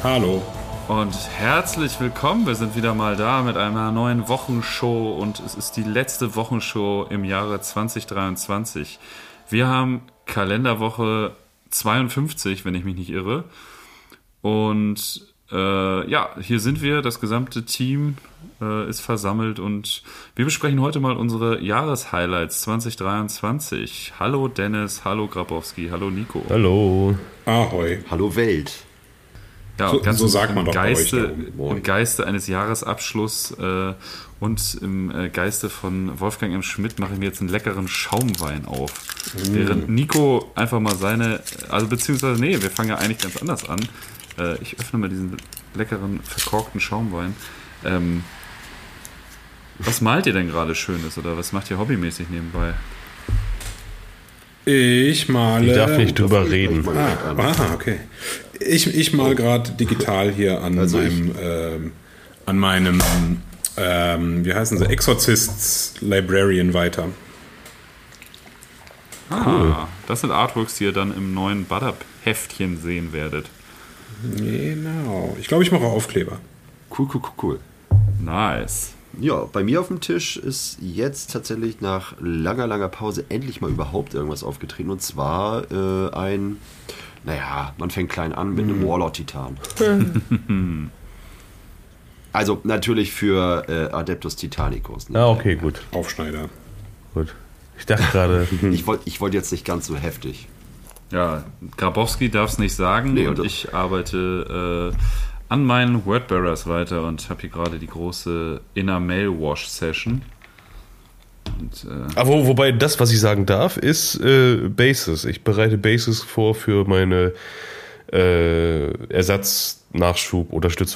Hallo. Und herzlich willkommen. Wir sind wieder mal da mit einer neuen Wochenshow und es ist die letzte Wochenshow im Jahre 2023. Wir haben Kalenderwoche 52, wenn ich mich nicht irre. Und hier sind wir, das gesamte Team ist versammelt und wir besprechen heute mal unsere Jahreshighlights 2023. Hallo Dennis, hallo Grabowski, hallo Nico. Hallo. Ahoi. Hallo Welt. Ja, so sagt man doch bei euch da im Geiste eines Jahresabschlusses und im Geiste von Wolfgang M. Schmidt mache ich mir jetzt einen leckeren Schaumwein auf. Während Nico einfach mal wir fangen ja eigentlich ganz anders an. Ich öffne mal diesen leckeren, verkorkten Schaumwein. Was malt ihr denn gerade Schönes oder was macht ihr hobbymäßig nebenbei? Ich male... Ich darf nicht drüber reden. Okay. Ich mal gerade digital hier an meinem wie heißen sie, Exorcists Librarian weiter. Cool. Das sind Artworks, die ihr dann im neuen Badab-Heftchen sehen werdet. Genau. Ich glaube, ich mache auch Aufkleber. Cool. Nice. Ja, bei mir auf dem Tisch ist jetzt tatsächlich nach langer Pause endlich mal überhaupt irgendwas aufgetreten. Und zwar man fängt klein an mit einem Warlord-Titan. Also natürlich für Adeptus Titanicus. Ne? Okay, gut. Aufschneider. Gut. Ich dachte gerade... ich wollte jetzt nicht ganz so heftig. Ja, Grabowski darf es nicht sagen und ich arbeite an meinen Wordbearers weiter und habe hier gerade die große Inner Mail Wash Session. Aber wobei das, was ich sagen darf, ist Basis. Ich bereite Basis vor für meine Ersatz-Nachschub-,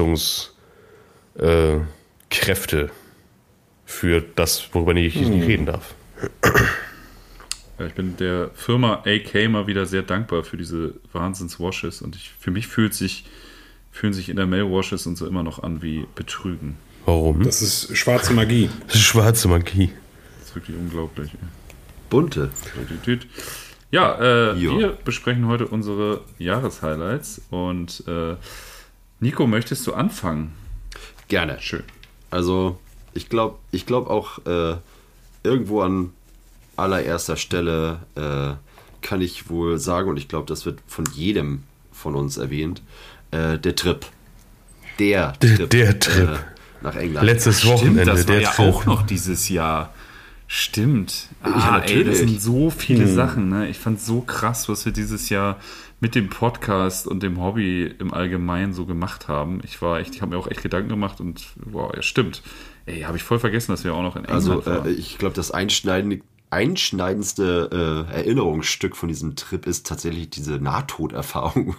Unterstützungskräfte für das, worüber ich nicht reden darf. Ja, ich bin der Firma AK mal wieder sehr dankbar für diese Wahnsinns-Washes und für mich fühlen sich in der Mail-Washes und so immer noch an wie Betrügen. Warum? Das ist schwarze Magie. Das ist schwarze Magie. Das ist wirklich unglaublich. Bunte. Ja, wir besprechen heute unsere Jahreshighlights und Nico, möchtest du anfangen? Gerne. Schön. Also, ich glaube auch irgendwo an allererster Stelle kann ich wohl sagen, und ich glaube, das wird von jedem von uns erwähnt, der Trip. Der Trip. Nach England. Letztes Wochenende. Stimmt, das war der ja Trip. auch noch dieses Jahr. Stimmt. Natürlich. Das sind so viele Sachen. Ne? Ich fand es so krass, was wir dieses Jahr mit dem Podcast und dem Hobby im Allgemeinen so gemacht haben. Ich habe mir auch echt Gedanken gemacht und wow, ja stimmt. Habe ich voll vergessen, dass wir auch noch in England waren. Ich glaube, das einschneidendste Erinnerungsstück von diesem Trip ist tatsächlich diese Nahtoderfahrung.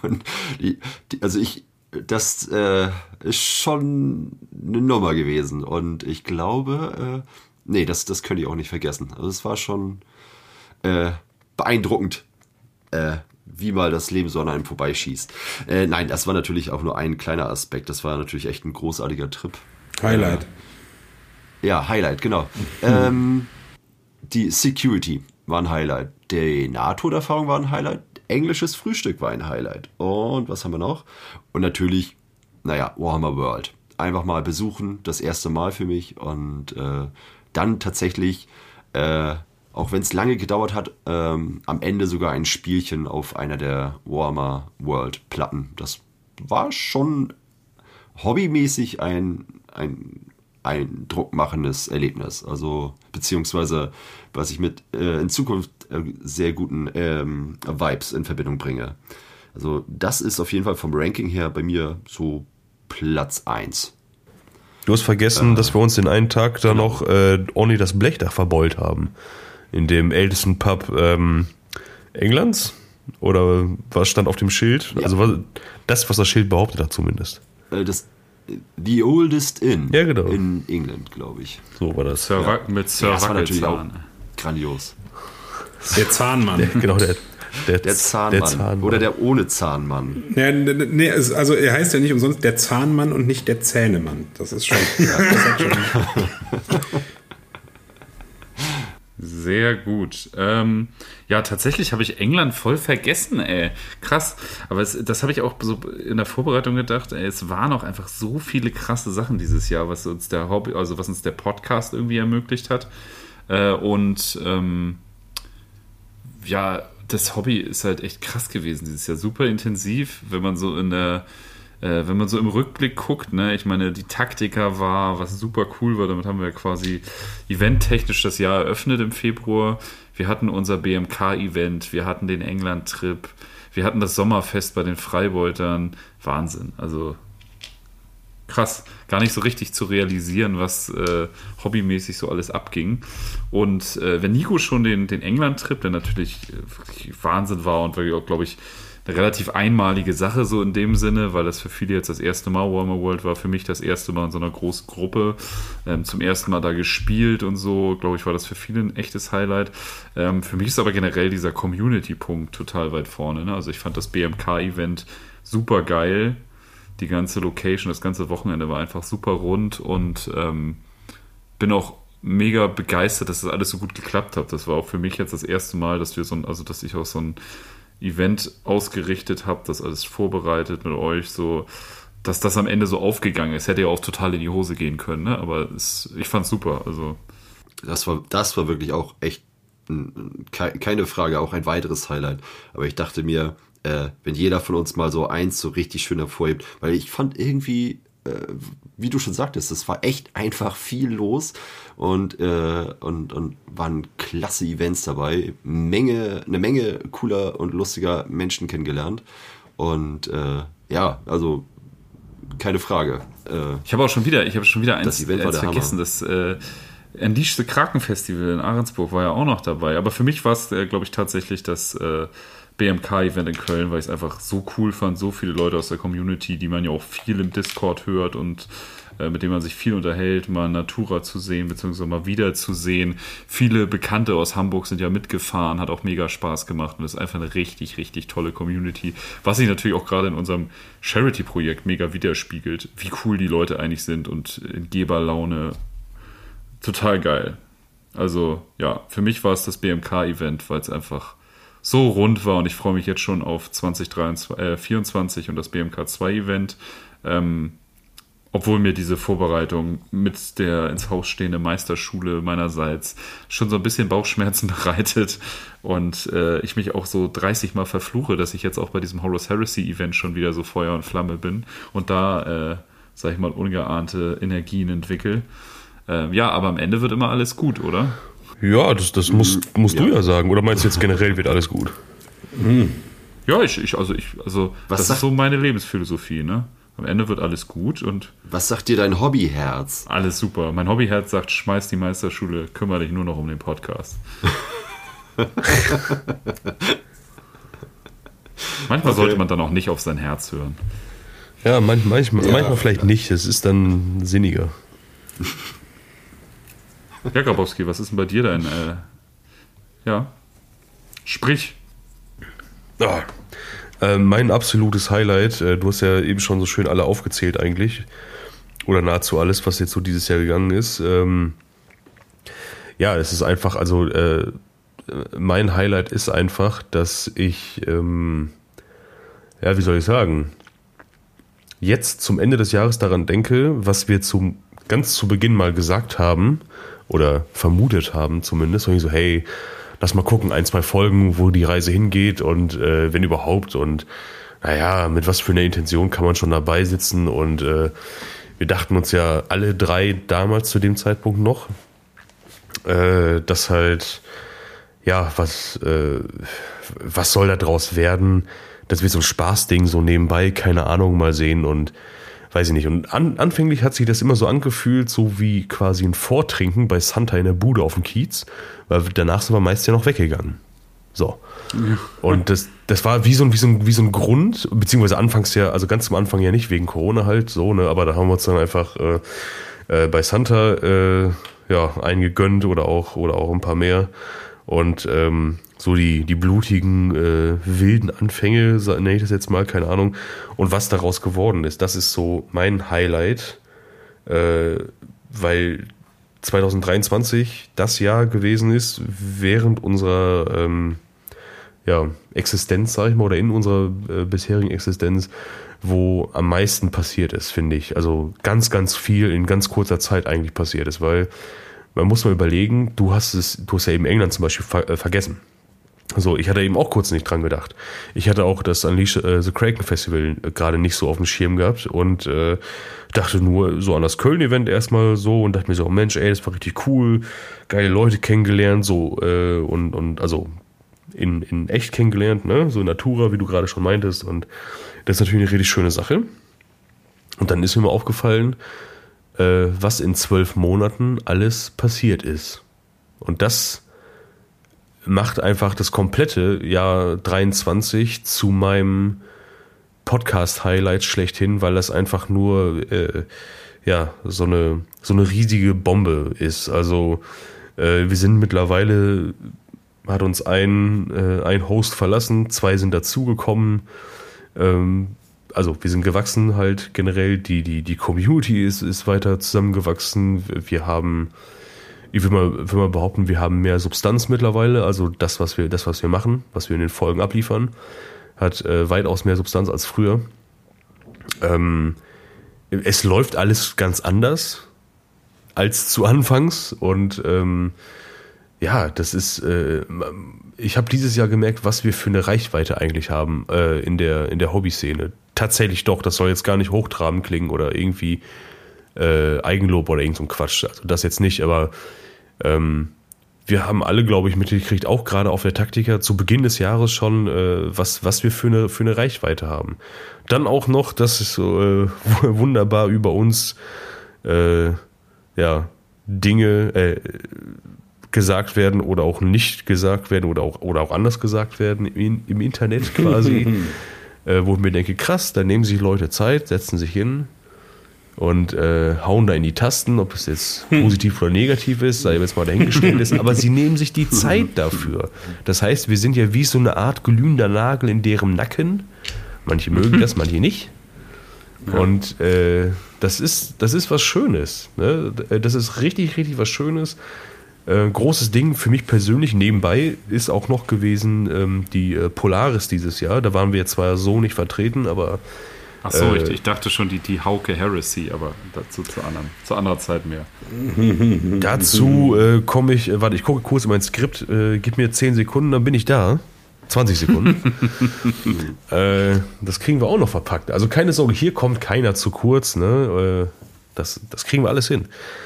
Das ist schon eine Nummer gewesen und ich glaube, das könnte ich auch nicht vergessen. Also es war schon beeindruckend, wie mal das Leben so an einem vorbeischießt. Nein, das war natürlich auch nur ein kleiner Aspekt. Das war natürlich echt ein großartiger Trip. Highlight. Highlight, genau. Die Security war ein Highlight. Die Nahtoderfahrung war ein Highlight. Englisches Frühstück war ein Highlight. Und was haben wir noch? Und natürlich, Warhammer World. Einfach mal besuchen, das erste Mal für mich. Und dann tatsächlich, auch wenn es lange gedauert hat, am Ende sogar ein Spielchen auf einer der Warhammer World Platten. Das war schon hobbymäßig ein druckmachendes Erlebnis. Also, beziehungsweise, was ich mit in Zukunft sehr guten Vibes in Verbindung bringe. Also, das ist auf jeden Fall vom Ranking her bei mir so Platz 1. Du hast vergessen, dass wir uns den einen Tag da noch ordentlich das Blechdach verbeult haben. In dem ältesten Pub Englands? Oder was stand auf dem Schild? Ja. Also was das Schild behauptet hat zumindest. The Oldest Inn in England, glaube ich. So war das. Mit Sir das war natürlich auch Wackelzahn. Grandios. Der Zahnmann. Der Zahnmann. Oder der ohne Zahnmann. Also er heißt ja nicht umsonst der Zahnmann und nicht der Zähnemann. Das ist schon... Sehr gut. Ja, tatsächlich habe ich England voll vergessen, ey. Krass. Aber das habe ich auch so in der Vorbereitung gedacht, ey, es waren auch einfach so viele krasse Sachen dieses Jahr, was uns der Hobby, also was uns der Podcast irgendwie ermöglicht hat. Ja, das Hobby ist halt echt krass gewesen dieses Jahr. Super intensiv, wenn man so wenn man so im Rückblick guckt, ne, ich meine, die Taktika war, was super cool war, damit haben wir quasi eventtechnisch das Jahr eröffnet im Februar. Wir hatten unser BMK-Event, wir hatten den England-Trip, wir hatten das Sommerfest bei den Freibeutern. Wahnsinn, also krass, gar nicht so richtig zu realisieren, was hobbymäßig so alles abging. Und wenn Nico schon den England-Trip, der natürlich wirklich Wahnsinn war und war, glaube ich, eine relativ einmalige Sache so in dem Sinne, weil das für viele jetzt das erste Mal Warhammer World war, für mich das erste Mal in so einer großen Gruppe, zum ersten Mal da gespielt und so, glaube ich, war das für viele ein echtes Highlight. Für mich ist aber generell dieser Community-Punkt total weit vorne, ne? Also ich fand das BMK-Event super geil, die ganze Location, das ganze Wochenende war einfach super rund und bin auch mega begeistert, dass das alles so gut geklappt hat. Das war auch für mich jetzt das erste Mal, dass dass ich auch so ein Event ausgerichtet habe, das alles vorbereitet mit euch, so, dass das am Ende so aufgegangen ist. Hätte ja auch total in die Hose gehen können, ne? Aber ich fand's super. Also das war wirklich auch echt keine Frage, auch ein weiteres Highlight. Aber ich dachte mir, wenn jeder von uns mal so eins so richtig schön hervorhebt, weil ich fand irgendwie, wie du schon sagtest, es war echt einfach viel los und waren klasse Events dabei, eine Menge cooler und lustiger Menschen kennengelernt und ja, also keine Frage. Ich habe schon wieder eins Hammer. vergessen, das Unleash the Kraken Festival in Ahrensburg war ja auch noch dabei, aber für mich war es, glaube ich, tatsächlich das BMK-Event in Köln, weil ich es einfach so cool fand, so viele Leute aus der Community, die man ja auch viel im Discord hört und mit denen man sich viel unterhält, mal Natura zu sehen, beziehungsweise mal wieder zu sehen. Viele Bekannte aus Hamburg sind ja mitgefahren, hat auch mega Spaß gemacht und ist einfach eine richtig, richtig tolle Community, was sich natürlich auch gerade in unserem Charity-Projekt mega widerspiegelt, wie cool die Leute eigentlich sind und in Geberlaune. Total geil. Also ja, für mich war es das BMK-Event, weil es einfach so rund war und ich freue mich jetzt schon auf 2024 und das BMK 2 Event, obwohl mir diese Vorbereitung mit der ins Haus stehenden Meisterschule meinerseits schon so ein bisschen Bauchschmerzen bereitet und ich mich auch so 30 Mal verfluche, dass ich jetzt auch bei diesem Horus Heresy Event schon wieder so Feuer und Flamme bin und da, sag ich mal, ungeahnte Energien entwickle. Ja, aber am Ende wird immer alles gut, oder? Ja, das musst du ja sagen. Oder meinst du jetzt generell wird alles gut? Ja, das ist so meine Lebensphilosophie, ne? Am Ende wird alles gut und... Was sagt dir dein Hobbyherz? Alles super. Mein Hobbyherz sagt, schmeiß die Meisterschule, kümmere dich nur noch um den Podcast. Manchmal sollte man dann auch nicht auf sein Herz hören. Ja, manchmal vielleicht nicht. Es ist dann sinniger. Ja, Grabowski, was ist denn bei dir dein... Sprich. Mein absolutes Highlight, du hast ja eben schon so schön alle aufgezählt eigentlich, oder nahezu alles, was jetzt so dieses Jahr gegangen ist. Ja, es ist einfach, also mein Highlight ist einfach, dass ich, wie soll ich sagen, jetzt zum Ende des Jahres daran denke, was wir ganz zu Beginn mal gesagt haben, oder vermutet haben zumindest, und ich so, hey, lass mal gucken, 1-2 Folgen, wo die Reise hingeht und wenn überhaupt und naja, mit was für einer Intention kann man schon dabei sitzen und wir dachten uns ja alle drei damals zu dem Zeitpunkt noch, dass halt, ja, was soll da draus werden, dass wir so ein Spaßding so nebenbei, keine Ahnung, mal sehen und weiß ich nicht. Und anfänglich hat sich das immer so angefühlt, so wie quasi ein Vortrinken bei Santa in der Bude auf dem Kiez, weil danach sind wir meist ja noch weggegangen. So. Ja. Und das war wie so ein Grund, beziehungsweise anfangs ja, also ganz am Anfang ja nicht, wegen Corona halt, so, ne, aber da haben wir uns dann einfach bei Santa eingegönnt oder auch ein paar mehr. Und so die blutigen, wilden Anfänge, nenne ich das jetzt mal, keine Ahnung. Und was daraus geworden ist, das ist so mein Highlight, weil 2023 das Jahr gewesen ist, während unserer Existenz, sag ich mal, oder in unserer bisherigen Existenz, wo am meisten passiert ist, finde ich. Also ganz, ganz viel in ganz kurzer Zeit eigentlich passiert ist, weil man muss mal überlegen, du hast ja eben England zum Beispiel vergessen. Also ich hatte eben auch kurz nicht dran gedacht. Ich hatte auch das Unleash the Kraken Festival gerade nicht so auf dem Schirm gehabt und dachte nur so an das Köln-Event erstmal so und dachte mir so, Mensch, ey, das war richtig cool, geile Leute kennengelernt, so und also in echt kennengelernt, ne, so Natura, wie du gerade schon meintest, und das ist natürlich eine richtig schöne Sache. Und dann ist mir mal aufgefallen, was in 12 Monaten alles passiert ist. Und das macht einfach das komplette Jahr 23 zu meinem Podcast-Highlight schlechthin, weil das einfach nur so eine riesige Bombe ist. Also wir sind mittlerweile, hat uns ein Host verlassen, 2 sind dazugekommen. Also wir sind gewachsen halt generell, die Community ist weiter zusammengewachsen. Wir haben, ich will mal behaupten, wir haben mehr Substanz mittlerweile. Also das, was wir machen, was wir in den Folgen abliefern, hat weitaus mehr Substanz als früher. Es läuft alles ganz anders als zu Anfangs und das ist, ich habe dieses Jahr gemerkt, was wir für eine Reichweite eigentlich haben in der Hobbyszene. Tatsächlich doch, das soll jetzt gar nicht hochtrabend klingen oder irgendwie Eigenlob oder irgend so ein Quatsch. Also das jetzt nicht, aber wir haben alle, glaube ich, mitgekriegt, auch gerade auf der Taktika zu Beginn des Jahres schon, was wir für eine Reichweite haben. Dann auch noch, dass es so wunderbar über uns Dinge gesagt werden oder auch nicht gesagt werden oder auch anders gesagt werden im Internet quasi, wo ich mir denke, krass, da nehmen sich Leute Zeit, setzen sich hin und hauen da in die Tasten, ob es jetzt positiv oder negativ ist, sei jetzt mal dahingestellt ist, aber sie nehmen sich die Zeit dafür. Das heißt, wir sind ja wie so eine Art glühender Nagel in deren Nacken. Manche mögen das, manche nicht. Und das ist was Schönes. Ne? Das ist richtig, richtig was Schönes. Großes Ding für mich persönlich nebenbei ist auch noch gewesen die Polaris dieses Jahr. Da waren wir jetzt zwar so nicht vertreten, aber ach so, ich dachte schon die Hauke Heresy, aber dazu zu anderer Zeit mehr. Dazu komme ich, ich gucke kurz in mein Skript, gib mir 10 Sekunden, dann bin ich da. 20 Sekunden. Das kriegen wir auch noch verpackt. Also keine Sorge, hier kommt keiner zu kurz. Ne? Das kriegen wir alles hin.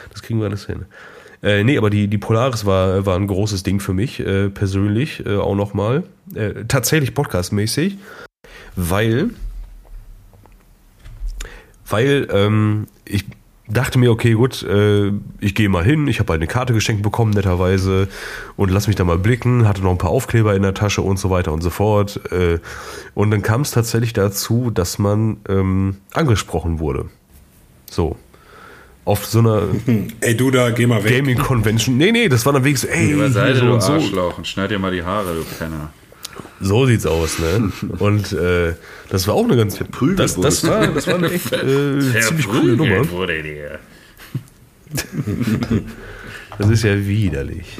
Nee, aber die Polaris war ein großes Ding für mich, persönlich auch nochmal. Tatsächlich podcastmäßig, weil ich dachte mir, okay, gut, ich gehe mal hin, ich habe halt eine Karte geschenkt bekommen, netterweise, und lass mich da mal blicken, hatte noch ein paar Aufkleber in der Tasche und so weiter und so fort. Und dann kam es tatsächlich dazu, dass man angesprochen wurde. So. Auf so einer ey, du da, geh mal weg. Gaming Convention. Nee, das war dann wirklich so, ey, Überseite, so du und so. Arschloch, und schneid dir mal die Haare, du Penner. So sieht's aus, ne? Und das war auch eine ganz das war eine echt ziemlich coole Nummer. Das ist ja widerlich.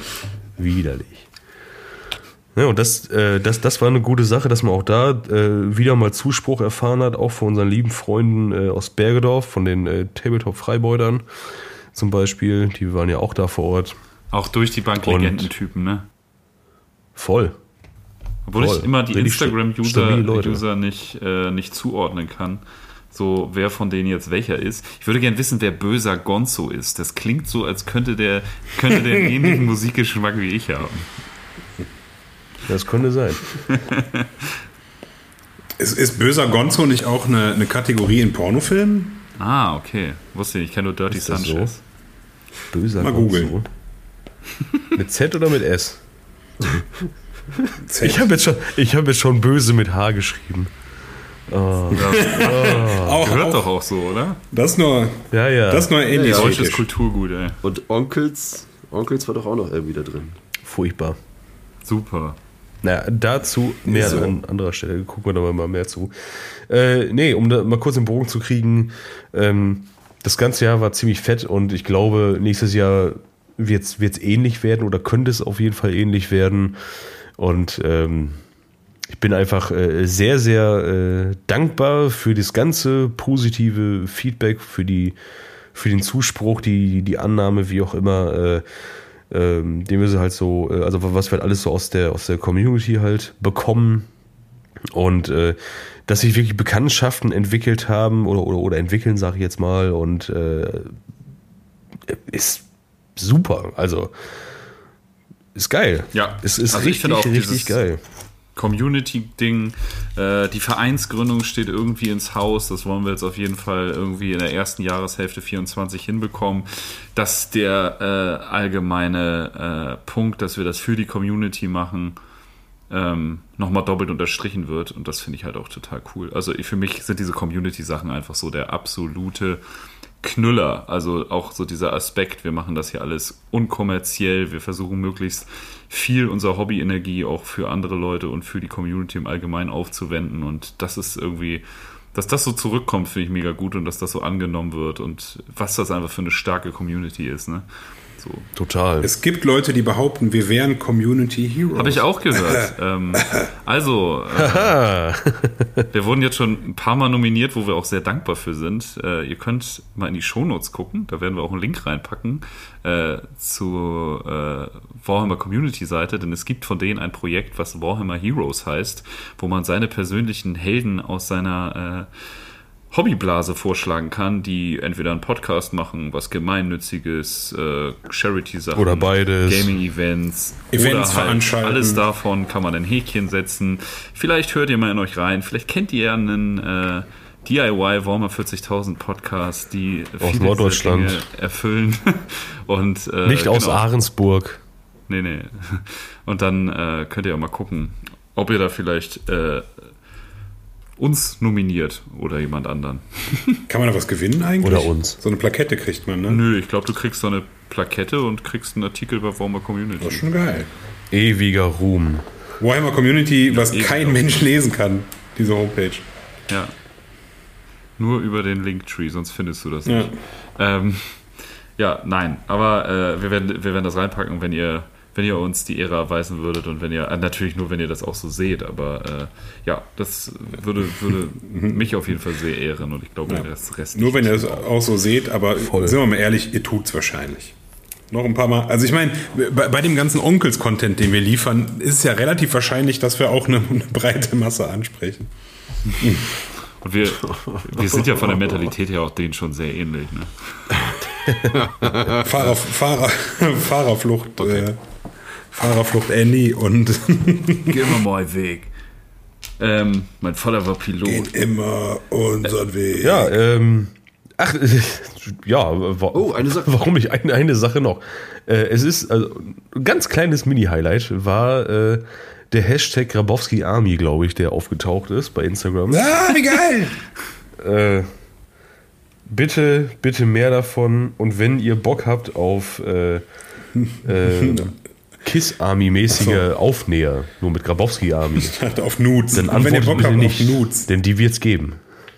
Ja, und das war eine gute Sache, dass man auch da wieder mal Zuspruch erfahren hat, auch von unseren lieben Freunden aus Bergedorf, von den Tabletop-Freibeutern zum Beispiel. Die waren ja auch da vor Ort. Auch durch die Bank Legendentypen, ne? Voll. Obwohl ich immer die Instagram-User nicht zuordnen kann, so wer von denen jetzt welcher ist. Ich würde gerne wissen, wer böser Gonzo ist. Das klingt so, als könnte der einen ähnlichen Musikgeschmack wie ich haben. Das könnte sein. Ist böser Gonzo nicht auch eine Kategorie in Pornofilmen? Ah, okay. Wusste ich kenne nur Dirty Sanchez. So? Böser mal Gonzo. googeln. Mit Z oder mit S? Z. Ich hab jetzt schon böse mit H geschrieben. Gehört doch auch so, oder? Das ist nur ähnlich. Ja, deutsches Kulturgut, ey. Und Onkels war doch auch noch wieder drin. Furchtbar. Super. Naja, dazu mehr so. an anderer Stelle. Gucken wir da mal mehr zu. Um da mal kurz den Bogen zu kriegen. das ganze Jahr war ziemlich fett und ich glaube, nächstes Jahr wird's ähnlich werden oder könnte es auf jeden Fall ähnlich werden. Und ich bin einfach sehr, sehr dankbar für das ganze positive Feedback, für den Zuspruch, die Annahme, wie auch immer, den wir so halt so, also was wir halt alles so aus der Community halt bekommen. Und dass sich wirklich Bekanntschaften entwickelt haben oder entwickeln, sage ich jetzt mal, und ist super. Also ist geil. Ja, es ist also richtig geil. Community-Ding, die Vereinsgründung steht irgendwie ins Haus, das wollen wir jetzt auf jeden Fall irgendwie in der ersten Jahreshälfte 24 hinbekommen, dass der allgemeine Punkt, dass wir das für die Community machen, nochmal doppelt unterstrichen wird, und das finde ich halt auch total cool. Also für mich sind diese Community-Sachen einfach so der absolute Knüller, also auch so dieser Aspekt, wir machen das hier alles unkommerziell, wir versuchen möglichst viel unserer Hobbyenergie auch für andere Leute und für die Community im Allgemeinen aufzuwenden, und das ist irgendwie, dass das so zurückkommt, finde ich mega gut, und dass das so angenommen wird und was das einfach für eine starke Community ist, ne? So. Total. Es gibt Leute, die behaupten, wir wären Community Heroes. Habe ich auch gehört. Wir wurden jetzt schon ein paar Mal nominiert, wo wir auch sehr dankbar für sind. Ihr könnt mal in die Shownotes gucken, da werden wir auch einen Link reinpacken zur Warhammer Community Seite, denn es gibt von denen ein Projekt, was Warhammer Heroes heißt, wo man seine persönlichen Helden aus seiner Hobbyblase vorschlagen kann, die entweder einen Podcast machen, was Gemeinnütziges, Charity-Sachen, oder beides, Gaming-Events, Events oder halt veranstalten. Alles davon kann man ein Häkchen setzen. Vielleicht hört ihr mal in euch rein, vielleicht kennt ihr einen DIY Warhammer 40.000 Podcast, die aus viele Norddeutschland Dinge erfüllen. Und, nicht aus Ahrensburg. Nee. Und dann könnt ihr auch mal gucken, ob ihr da vielleicht uns nominiert oder jemand anderen. Kann man da was gewinnen eigentlich? Oder uns. So eine Plakette kriegt man, ne? Nö, ich glaube, du kriegst so eine Plakette und kriegst einen Artikel bei Warhammer Community. Das ist schon geil. Ewiger Ruhm. Warhammer Community, was ewiger kein Ruhm. Mensch lesen kann, diese Homepage. Ja. Nur über den Linktree, sonst findest du das Ja. nicht. Nein, aber wir werden das reinpacken, wenn ihr uns die Ehre erweisen würdet, und wenn ihr, natürlich nur, wenn ihr das auch so seht, aber das würde mich auf jeden Fall sehr ehren, und ich glaube, das Rest Nur wenn ihr nicht. es auch so seht, aber Voll. sind wir mal ehrlich, ihr tut's wahrscheinlich. Noch ein paar Mal. Also ich meine, bei dem ganzen Onkels-Content, den wir liefern, ist es ja relativ wahrscheinlich, dass wir auch eine breite Masse ansprechen. Und wir sind ja von der Mentalität her auch denen schon sehr ähnlich, ne? Fahrerflucht, Fahrerflucht Andy und Geh mal meinen Weg. Mein Vater war Pilot. geht immer unseren Weg. Ja, eine Sache. Warum nicht eine Sache noch? Es ist, also, ein ganz kleines Mini-Highlight war der Hashtag Grabowski Army, glaube ich, der aufgetaucht ist bei Instagram. Ah, wie geil! Bitte mehr davon, und wenn ihr Bock habt auf Kiss Army-mäßige Aufnäher, nur mit Grabowski Army, Auf Nudes. dann Und wenn ihr antwortet Bock bitte habt nicht, auf Nudes. denn die wird's geben.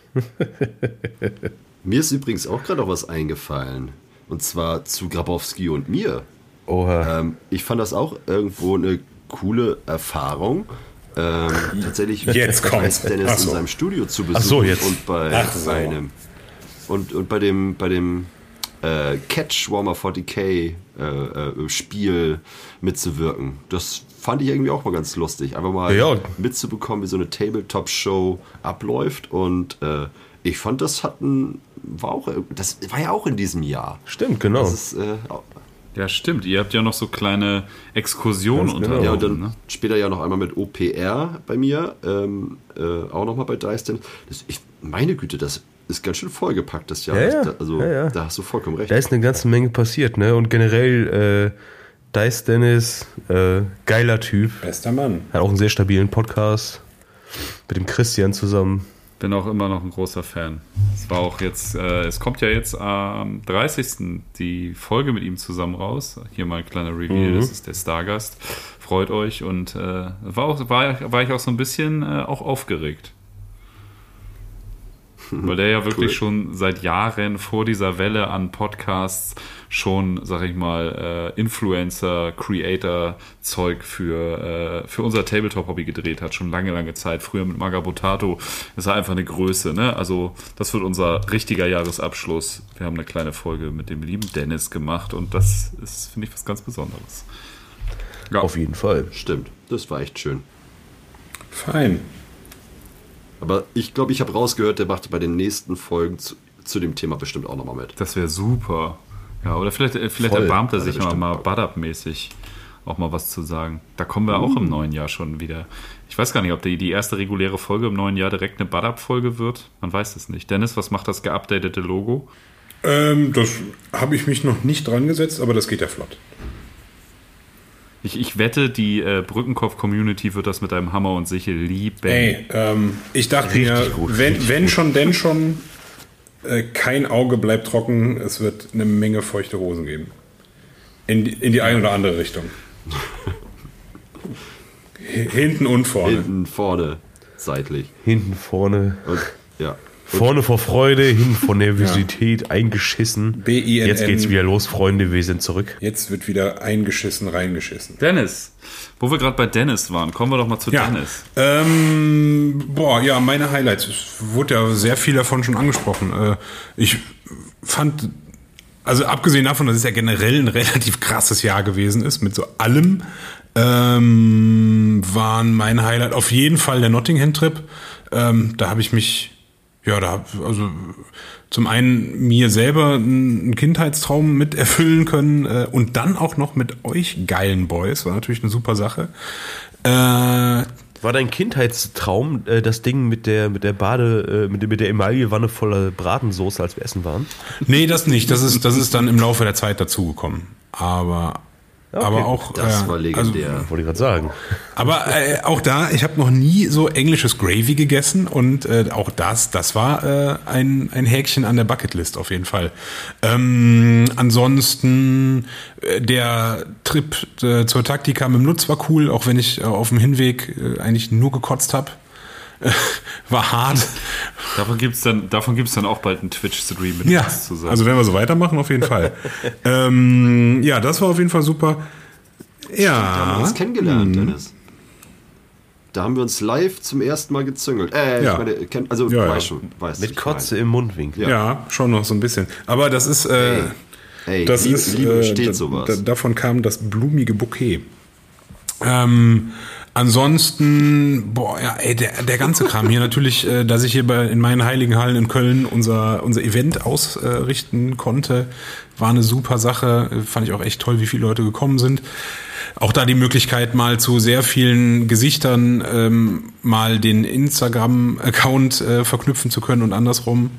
Mir ist übrigens auch gerade noch was eingefallen. Und zwar zu Grabowski und mir. Oha. Ich fand das auch irgendwo eine coole Erfahrung. Tatsächlich Jetzt kommt's. Dennis Ach so. in seinem Studio zu besuchen. Ach so, jetzt. Und bei Ach so. seinem und bei dem Catch Warhammer 40k Spiel mitzuwirken. Das fand ich irgendwie auch mal ganz lustig. Einfach mal Ja. mitzubekommen, wie so eine Tabletop-Show abläuft. Und ich fand, das war ja auch in diesem Jahr. Stimmt, genau. Das ist, Ja, stimmt. Ihr habt ja noch so kleine Exkursionen Ganz genau. unternommen. ja, und dann ne? später ja noch einmal mit OPR bei mir, auch nochmal bei Dice. Meine Güte, das ist ganz schön vollgepackt, das Jahr. Ja. Da hast du vollkommen recht. Da ist eine ganze Menge passiert, ne? Und generell, Dice Dennis, geiler Typ. Bester Mann. Hat auch einen sehr stabilen Podcast mit dem Christian zusammen. Bin auch immer noch ein großer Fan. Es war auch jetzt, es kommt ja jetzt am 30. die Folge mit ihm zusammen raus. Hier mal ein kleiner Reveal, das ist der Stargast. Freut euch, und war ich auch so ein bisschen auch aufgeregt. Weil der ja wirklich schon seit Jahren vor dieser Welle an Podcasts schon, sag ich mal, Influencer, Creator-Zeug für unser Tabletop-Hobby gedreht hat. Schon lange, lange Zeit. Früher mit Magabotato. Das ist einfach eine Größe, ne? Also das wird unser richtiger Jahresabschluss. Wir haben eine kleine Folge mit dem lieben Dennis gemacht und das ist, finde ich, was ganz Besonderes. Ja. Auf jeden Fall. Stimmt, das war echt schön. Fein. Aber ich glaube, ich habe rausgehört, der macht bei den nächsten Folgen zu dem Thema bestimmt auch nochmal mit. Das wäre super. Ja, oder vielleicht erbarmt er sich mal Bud-Up-mäßig auch mal was zu sagen. Da kommen wir auch im neuen Jahr schon wieder. Ich weiß gar nicht, ob die erste reguläre Folge im neuen Jahr direkt eine Bud-Up-Folge wird. Man weiß es nicht. Dennis, was macht das geupdatete Logo? Das habe ich mich noch nicht dran gesetzt, aber das geht ja flott. Ich wette, die Brückenkopf-Community wird das mit einem Hammer und Sichel lieben. Ey, ich dachte mir, wenn schon, denn schon, kein Auge bleibt trocken, es wird eine Menge feuchte Hosen geben. In die eine oder andere Richtung. Hinten und vorne. Hinten, vorne, seitlich. Hinten, vorne. Und, ja. Vorne vor Freude, hinten vor Nervosität, eingeschissen. BINN. Jetzt geht's wieder los, Freunde, wir sind zurück. Jetzt wird wieder eingeschissen, reingeschissen. Dennis, wo wir gerade bei Dennis waren, kommen wir doch mal zu Dennis. Meine Highlights. Es wurde ja sehr viel davon schon angesprochen. Ich fand, also abgesehen davon, dass es ja generell ein relativ krasses Jahr gewesen ist, mit so allem, waren mein Highlight auf jeden Fall der Nottingham-Trip. Da habe ich mich... Ja, also zum einen mir selber einen Kindheitstraum mit erfüllen können und dann auch noch mit euch geilen Boys. War natürlich eine super Sache. War dein Kindheitstraum das Ding mit der Emaillewanne voller Bratensoße, als wir essen waren? Nee, das nicht. Das ist dann im Laufe der Zeit dazugekommen. Aber auch... Das war legendär. Also, wollte ich gerade sagen. Aber auch da, ich habe noch nie so englisches Gravy gegessen und auch das war ein Häkchen an der Bucketlist auf jeden Fall. Ansonsten der Trip zur Taktika mit dem Lutz war cool, auch wenn ich auf dem Hinweg eigentlich nur gekotzt habe. War hart. Davon gibt's dann auch bald einen Twitch-Stream mit uns zusammen. Also wenn wir so weitermachen, auf jeden Fall. Das war auf jeden Fall super. Ja. Da haben wir uns kennengelernt, Dennis. Da haben wir uns live zum ersten Mal gezüngelt. Mit Kotze im Mundwinkel. Ja, schon noch so ein bisschen. Aber das ist... Liebe steht sowas. Davon kam das blumige Bouquet. Ansonsten, der ganze Kram hier natürlich, dass ich hier in meinen heiligen Hallen in Köln unser Event ausrichten konnte, war eine super Sache. Fand ich auch echt toll, wie viele Leute gekommen sind. Auch da die Möglichkeit, mal zu sehr vielen Gesichtern mal den Instagram-Account verknüpfen zu können und andersrum.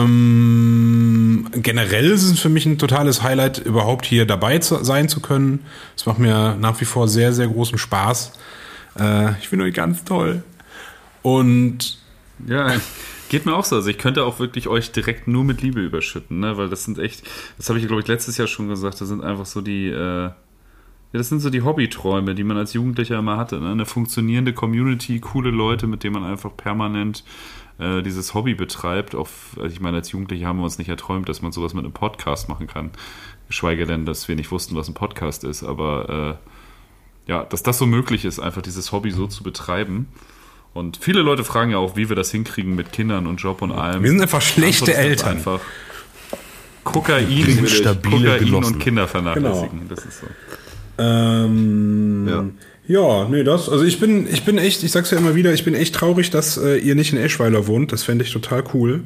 Generell ist es für mich ein totales Highlight, überhaupt hier dabei sein zu können. Es macht mir nach wie vor sehr, sehr großen Spaß. Ich finde euch ganz toll. Und ja, geht mir auch so. Also ich könnte auch wirklich euch direkt nur mit Liebe überschütten, ne? Weil das sind echt, das habe ich glaube ich letztes Jahr schon gesagt, das sind einfach so das sind so die Hobbyträume, die man als Jugendlicher immer hatte, ne? Eine funktionierende Community, coole Leute, mit denen man einfach permanent dieses Hobby betreibt. Ich meine, als Jugendliche haben wir uns nicht erträumt, dass man sowas mit einem Podcast machen kann. Geschweige denn, dass wir nicht wussten, was ein Podcast ist, aber dass das so möglich ist, einfach dieses Hobby so zu betreiben. Und viele Leute fragen ja auch, wie wir das hinkriegen mit Kindern und Job und allem. Wir sind einfach schlechte Eltern. Einfach Kokain und Kinder vernachlässigen. Genau. Das ist so. Also ich bin echt, ich sag's ja immer wieder, ich bin echt traurig, dass ihr nicht in Eschweiler wohnt. Das fände ich total cool.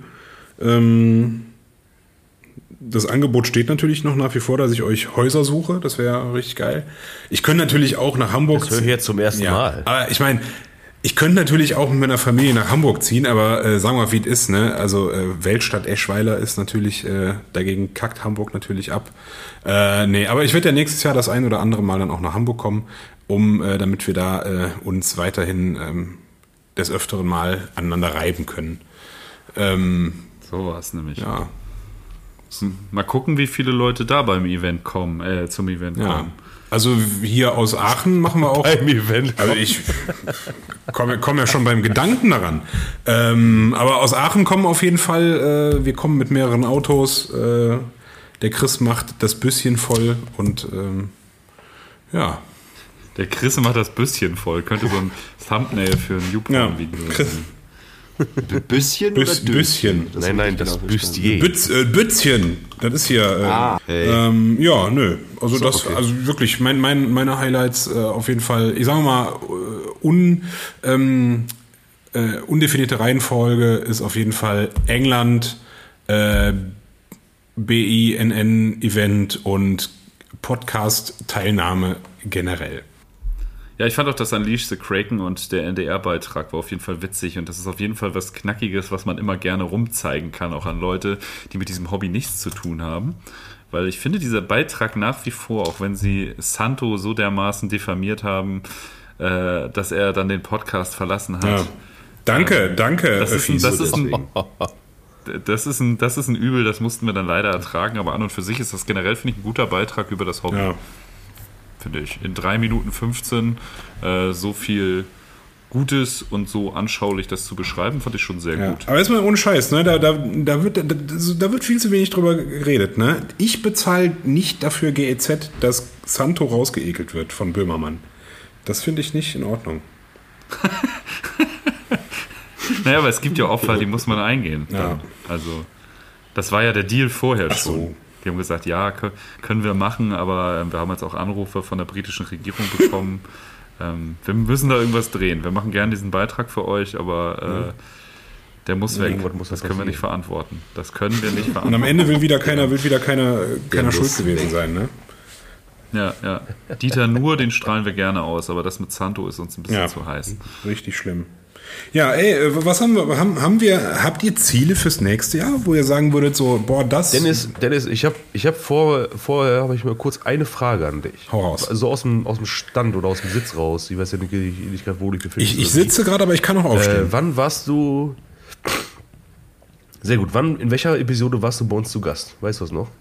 Das Angebot steht natürlich noch nach wie vor, dass ich euch Häuser suche. Das wäre richtig geil. Ich könnte natürlich auch nach Hamburg ziehen. Das höre ich jetzt zum ersten Mal. Aber ich meine, ich könnte natürlich auch mit meiner Familie nach Hamburg ziehen, aber sagen wir mal, wie es ist. Ne? Also Weltstadt Eschweiler ist natürlich, dagegen kackt Hamburg natürlich ab. Aber ich werde ja nächstes Jahr das ein oder andere Mal dann auch nach Hamburg kommen, damit wir da uns weiterhin des Öfteren mal aneinander reiben können. So war es nämlich. Ja. Mal gucken, wie viele Leute da zum Event kommen. Also hier aus Aachen machen wir auch. Beim Event. Also ich komme ja schon beim Gedanken daran. Aber aus Aachen kommen auf jeden Fall, wir kommen mit mehreren Autos. Der Chris macht das Büsschen voll und ja. Der Chris macht das Büsschen voll. Könnte so ein Thumbnail für ein YouPorn-Video sein. Bisschen oder Döschen? Büsschen. Nein, das Büstier. Bützchen. Das ist hier. Ja, nö. Also das, okay. also wirklich, meine Highlights auf jeden Fall, ich sage mal, undefinierte Reihenfolge ist auf jeden Fall England, BINN-Event und Podcast-Teilnahme generell. Ja, ich fand auch das Unleash the Kraken und der NDR-Beitrag war auf jeden Fall witzig und das ist auf jeden Fall was Knackiges, was man immer gerne rumzeigen kann, auch an Leute, die mit diesem Hobby nichts zu tun haben. Weil ich finde, dieser Beitrag nach wie vor, auch wenn sie Santo so dermaßen diffamiert haben, dass er dann den Podcast verlassen hat. Ja. Danke. Das ist ein Übel, das mussten wir dann leider ertragen, aber an und für sich ist das generell, finde ich, ein guter Beitrag über das Hobby. Ja. Finde ich. In 3 Minuten 15 so viel Gutes und so anschaulich das zu beschreiben, fand ich schon sehr gut. Aber erstmal ohne Scheiß, ne? Da wird viel zu wenig drüber geredet. Ne? Ich bezahle nicht dafür GEZ, dass Santo rausgeekelt wird von Böhmermann. Das finde ich nicht in Ordnung. Naja, aber es gibt ja Opfer, die muss man eingehen. Ja. Also, das war ja der Deal vorher Ach so. schon. Die haben gesagt, ja, können wir machen, aber wir haben jetzt auch Anrufe von der britischen Regierung bekommen. Wir müssen da irgendwas drehen. Wir machen gerne diesen Beitrag für euch, aber der muss weg. Das können wir nicht verantworten. Das können wir nicht verantworten. Und am Ende will wieder keiner schuld gewesen sein, ne? Ja. Dieter Nuhr, den strahlen wir gerne aus, aber das mit Santo ist uns ein bisschen zu heiß. Richtig schlimm. Ja, was haben wir? Habt ihr Ziele fürs nächste Jahr, wo ihr sagen würdet, so, boah, das... Dennis, ich hab vorher habe ich mal kurz eine Frage an dich. Hau raus. Also aus dem Stand oder aus dem Sitz raus. Ich weiß ja nicht gerade, wo du dich befindest. Ich sitze gerade, aber ich kann auch aufstehen. Wann warst du... Sehr gut. In welcher Episode warst du bei uns zu Gast? Weißt du das noch?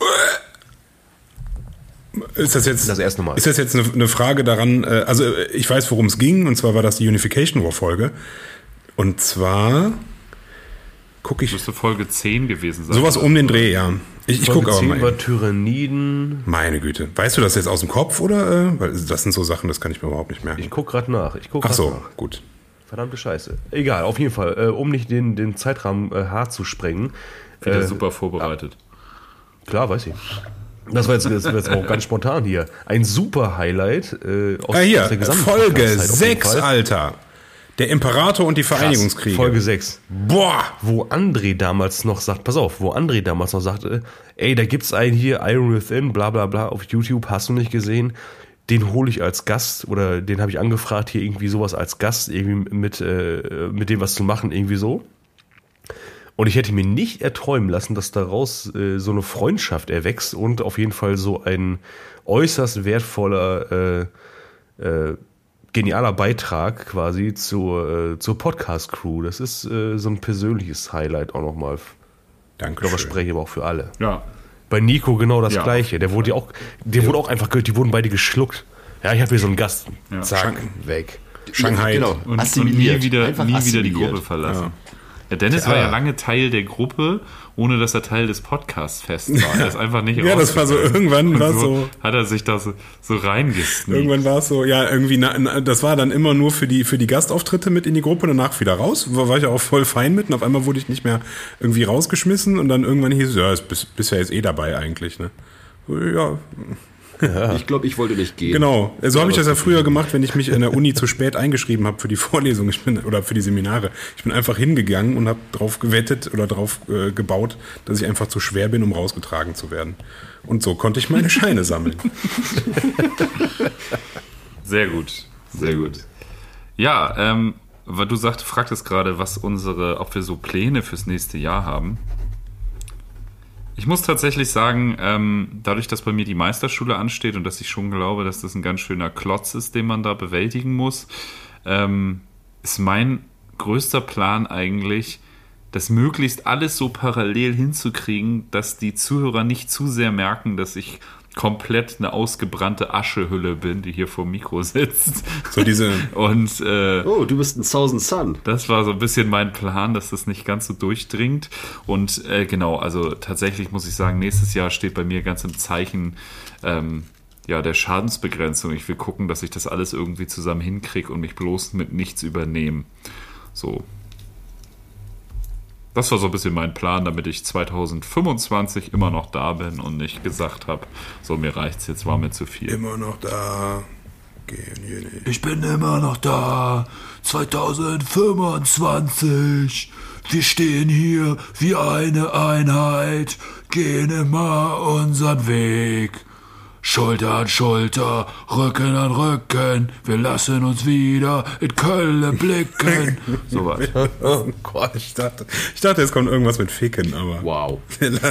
Ist das jetzt das erste Mal? Ist das jetzt eine Frage daran, also ich weiß, worum es ging, und zwar war das die Unification War Folge. Und zwar gucke ich... Müsste Folge 10 gewesen sein. Sowas um den Dreh, ja. Ich gucke aber mal. War Tyranniden. Meine Güte. Weißt du das jetzt aus dem Kopf, oder? Weil das sind so Sachen, das kann ich mir überhaupt nicht merken. Ich gucke gerade nach. Ach so, gut. Verdammte Scheiße. Egal, auf jeden Fall. Um nicht den Zeitrahmen hart zu sprengen. Wieder super vorbereitet. Klar, weiß ich. Das war jetzt auch ganz spontan hier. Ein super Highlight aus Hier, der gesamten Folge Podcast-Zeit auf jeden 6, Fall. Alter. Der Imperator und die Vereinigungskriege. Folge 6. Boah! Wo André damals noch sagte, ey, da gibt's einen hier, Iron Within, bla bla bla, auf YouTube, hast du nicht gesehen? Den hole ich als Gast, oder den habe ich angefragt, hier irgendwie sowas als Gast, irgendwie mit dem was zu machen, irgendwie so. Und ich hätte mir nicht erträumen lassen, dass daraus so eine Freundschaft erwächst und auf jeden Fall so ein äußerst wertvoller, genialer Beitrag quasi zur Podcast-Crew. Das ist so ein persönliches Highlight auch nochmal. Danke. Das spreche ich aber auch für alle. Ja. Bei Nico genau das Gleiche. Der wurde auch einfach gehört, die wurden beide geschluckt. Ja, ich habe hier so einen Gast. Ja. Zack, weg. Shanghai. Genau. Und nie Assimiliert. wieder Einfach die assimiliert. Gruppe verlassen. Ja, Dennis war ja lange Teil der Gruppe, ohne dass er Teil des Podcasts fest war. Er ist einfach nicht Ja, das war so, irgendwann war es so... Hat er sich da so reingesneakt. Irgendwann war es so, ja, irgendwie, das war dann immer nur für die Gastauftritte mit in die Gruppe, danach wieder raus. War ich auch voll fein mit, und auf einmal wurde ich nicht mehr irgendwie rausgeschmissen, und dann irgendwann hieß es, ja, bist ja jetzt eh dabei eigentlich, ne? Ja. Ich glaube, ich wollte nicht gehen. Genau, so habe ich das ja früher gemacht, wenn ich mich in der Uni zu spät eingeschrieben habe für die Vorlesung oder für die Seminare. Ich bin einfach hingegangen und habe drauf gewettet oder drauf gebaut, dass ich einfach zu schwer bin, um rausgetragen zu werden. Und so konnte ich meine Scheine sammeln. Sehr gut. Sehr gut. Ja, weil du fragtest gerade, ob wir so Pläne fürs nächste Jahr haben. Ich muss tatsächlich sagen, dadurch, dass bei mir die Meisterschule ansteht und dass ich schon glaube, dass das ein ganz schöner Klotz ist, den man da bewältigen muss, ist mein größter Plan eigentlich, das möglichst alles so parallel hinzukriegen, dass die Zuhörer nicht zu sehr merken, dass ich komplett eine ausgebrannte Aschehülle bin, die hier vor dem Mikro sitzt. So diese. Und Oh, du bist ein Thousand Sun. das war so ein bisschen mein Plan, dass das nicht ganz so durchdringt. Und genau, also tatsächlich muss ich sagen, nächstes Jahr steht bei mir ganz im Zeichen der Schadensbegrenzung. Ich will gucken, dass ich das alles irgendwie zusammen hinkriege und mich bloß mit nichts übernehme. So. Das war so ein bisschen mein Plan, damit ich 2025 immer noch da bin und nicht gesagt habe, so, mir reicht's, jetzt war mir zu viel. Immer noch da. Gehen hier nicht. Ich bin immer noch da. 2025. Wir stehen hier wie eine Einheit. Gehen immer unseren Weg. Schulter an Schulter, Rücken an Rücken. Wir lassen uns wieder in Köln blicken. So was. Oh Gott, ich dachte, jetzt kommt irgendwas mit Ficken, aber. Wow.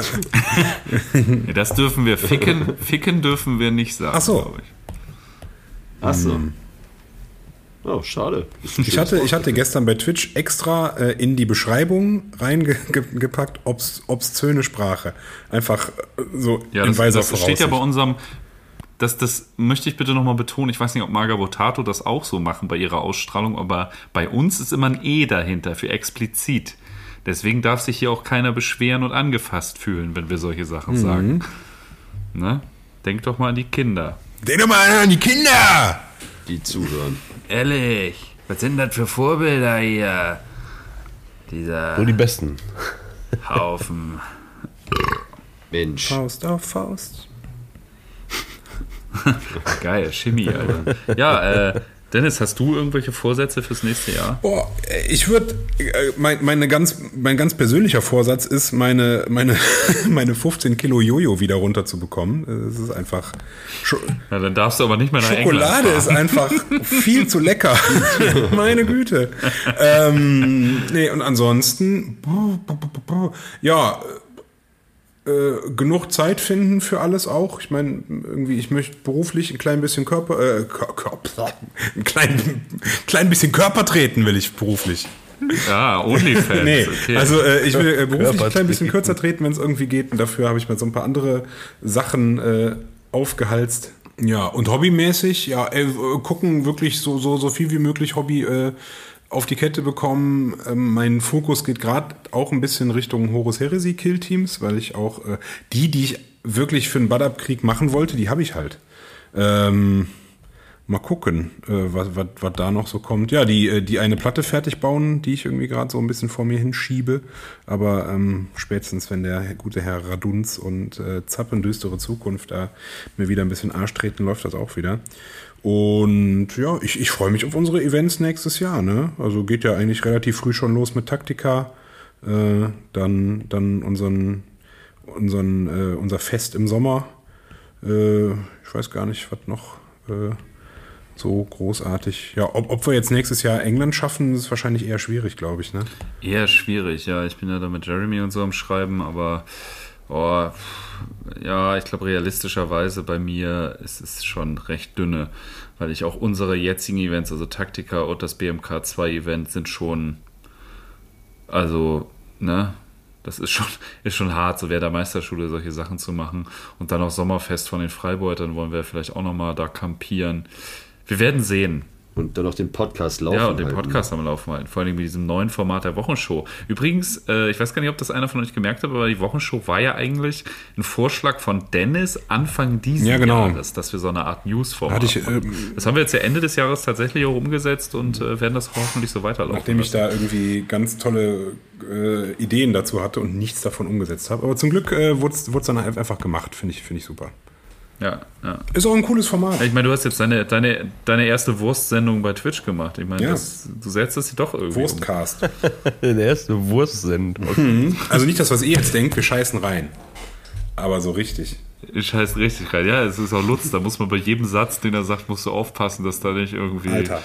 Das dürfen wir ficken. Ficken dürfen wir nicht sagen, Ach so. glaube ich. Achso. Oh, schade. Ich hatte gestern bei Twitch extra in die Beschreibung reingepackt, obszöne Sprache. Einfach so Ja, in weiser das steht ja bei Voraussicht. unserem, das möchte ich bitte nochmal betonen, ich weiß nicht, ob Marga Botato das auch so machen bei ihrer Ausstrahlung, aber bei uns ist immer ein E dahinter für explizit. Deswegen darf sich hier auch keiner beschweren und angefasst fühlen, wenn wir solche Sachen sagen. Ne? Denk doch mal an die Kinder. Denk doch mal an die Kinder! Die zuhören. Ehrlich, was sind das für Vorbilder hier? Dieser Nur die Besten. Haufen. Mensch. Faust auf Faust. Geil, Chemie, Alter. Ja, Dennis, hast du irgendwelche Vorsätze fürs nächste Jahr? Boah, ich würde, mein ganz persönlicher Vorsatz ist, meine 15 Kilo Jojo wieder runterzubekommen. Das ist einfach, Ja, dann darfst du aber nicht mehr nach Schokolade England ist einfach viel zu lecker. Meine Güte. Nee, und ansonsten, ja, genug Zeit finden für alles auch. Ich meine, irgendwie, ich möchte beruflich ein klein bisschen ein klein bisschen Körper treten will ich beruflich. Ja, OnlyFans. Nee, okay. also ich will beruflich ein klein bisschen treten. kürzer treten, wenn es irgendwie geht. Und dafür habe ich mir so ein paar andere Sachen aufgehalst. Ja, und hobbymäßig, ja, gucken, wirklich so viel wie möglich Hobby auf die Kette bekommen. Mein Fokus geht gerade auch ein bisschen Richtung Horus Heresy Kill-Teams, weil ich auch die ich wirklich für einen Bad-Up-Krieg machen wollte, die habe ich halt. Mal gucken, was da noch so kommt. Ja, die eine Platte fertig bauen, die ich irgendwie gerade so ein bisschen vor mir hinschiebe. Aber spätestens, wenn der gute Herr Radunz und Zappen düstere Zukunft da mir wieder ein bisschen Arsch treten, läuft das auch wieder. Und ja, ich freue mich auf unsere Events nächstes Jahr, ne? Also geht ja eigentlich relativ früh schon los mit Taktika. Dann unser Fest im Sommer. Ich weiß gar nicht, was noch so großartig. Ja, ob wir jetzt nächstes Jahr England schaffen, ist wahrscheinlich eher schwierig, glaube ich, ne? Eher schwierig, ja. Ich bin ja da mit Jeremy und so am Schreiben, aber ja, ich glaube realistischerweise bei mir ist es schon recht dünne, weil ich auch unsere jetzigen Events, also Taktika und das BMK 2 Event sind schon, also, ne, das ist schon hart, so während der Meisterschule solche Sachen zu machen. Und dann auch Sommerfest von den Freibeutern wollen wir vielleicht auch nochmal da campieren. Wir werden sehen. Und dann noch den Podcast laufen. Ja, und den halten. Podcast am Laufen halten. Vor allem mit diesem neuen Format der Wochenshow. Übrigens, ich weiß gar nicht, ob das einer von euch gemerkt hat, aber die Wochenshow war ja eigentlich ein Vorschlag von Dennis Anfang dieses Jahres, dass wir so eine Art News-Format machen. Das haben wir jetzt ja Ende des Jahres tatsächlich auch umgesetzt und werden das hoffentlich so weiterlaufen. Nachdem ich da irgendwie ganz tolle Ideen dazu hatte und nichts davon umgesetzt habe. Aber zum Glück wurde es dann einfach gemacht. Finde ich super. Ja, ja. Ist auch ein cooles Format. Ich meine, du hast jetzt deine erste Wurstsendung bei Twitch gemacht. Ich meine, Ja. du setzt das doch irgendwie Wurstcast. Der erste Wurstsendung. Also nicht das, was ihr jetzt denkt, wir scheißen rein. Aber so richtig. Scheiß richtig rein. Ja, es ist auch Lutz. Da muss man bei jedem Satz, den er sagt, musst du aufpassen, dass da nicht irgendwie... Alter.